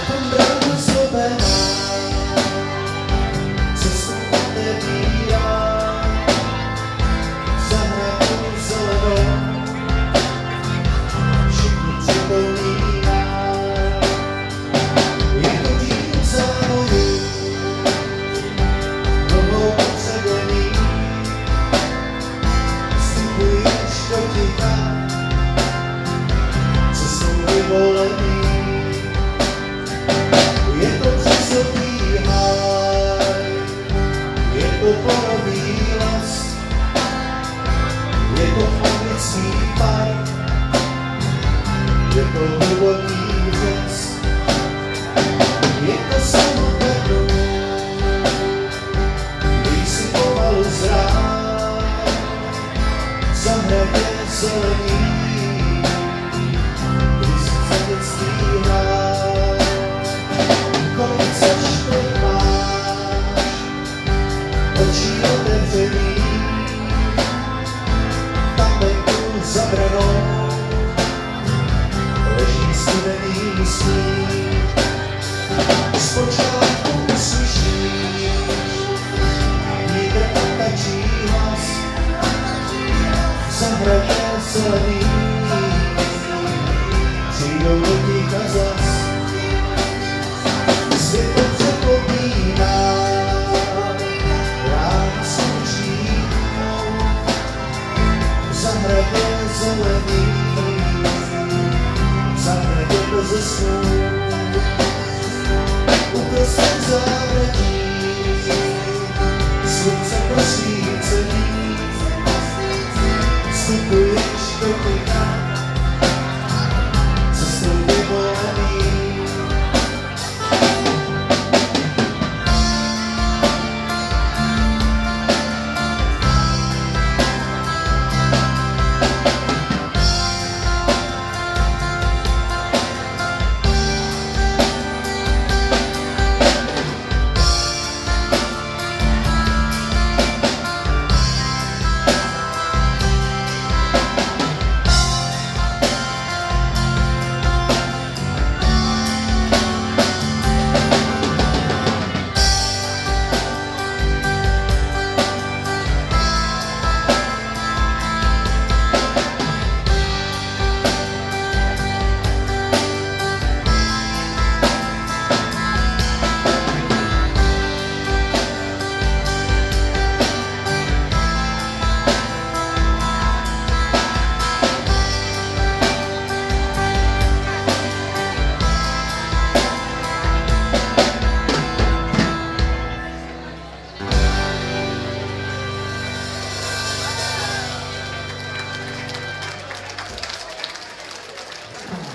Tam brána zlobená, cestu otevírá, zahradu zelenou, všechno připomíná. Je to díl závojů, nohou předení, vstupuješ do ticha, co jsou vyvolení. Je to přesový háj, je to porový les, je to anglický park, je to hluboký řez, je to samotnou, když si pomalu zrá, v zahradě zelení, když si za dětství hrá. Kolik sečtek máš, očí otevřený, tam venku za branou leží studený sníh. Zpočátku uslyšíš vítr a tačí hlas, v zahradě zelený přijdou do ticha zas. Světlo připomíná, ráno slučí tmou, v zahradě zelený, v zahradě beze snů.